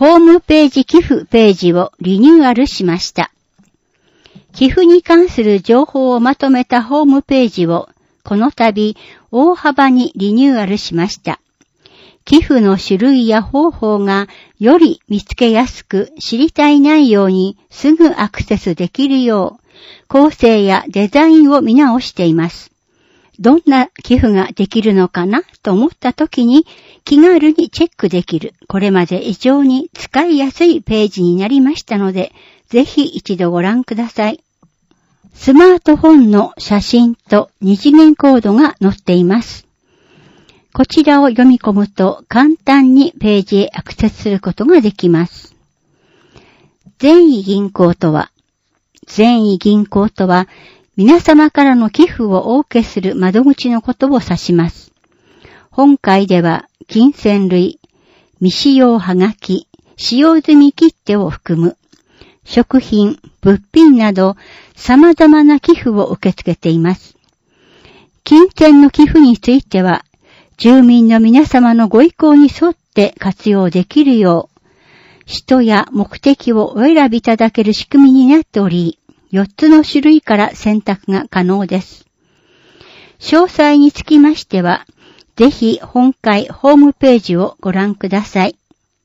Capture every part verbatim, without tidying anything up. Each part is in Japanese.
ホームページ寄付ページをリニューアルしました。寄付に関する情報をまとめたホームページをこの度大幅にリニューアルしました。寄付の種類や方法がより見つけやすく知りたい内容にすぐアクセスできるよう構成やデザインを見直しています。どんな寄付ができるのかなと思った時に気軽にチェックできるこれまで以上に使いやすいページになりましたのでぜひ一度ご覧ください。スマートフォンの写真と二次元コードが載っています。こちらを読み込むと簡単にページへアクセスすることができます。善意銀行とは、善意銀行とは皆様からの寄付をお受けする窓口のことを指します。本回では金銭類、未使用はがき、使用済み切手を含む食品、物品など様々な寄付を受け付けています。金銭の寄付については住民の皆様のご意向に沿って活用できるよう、人や目的をお選びいただける仕組みになっており、よっつの種類から選択が可能です。詳細につきましては、ぜひ本回ホームページをご覧ください。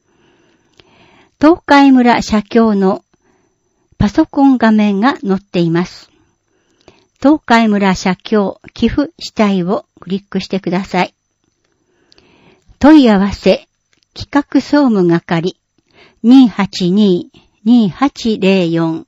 東海村社協のパソコン画面が載っています。東海村社協寄付主体をクリックしてください。問い合わせ企画総務係 にーはちにー にーはちゼロよん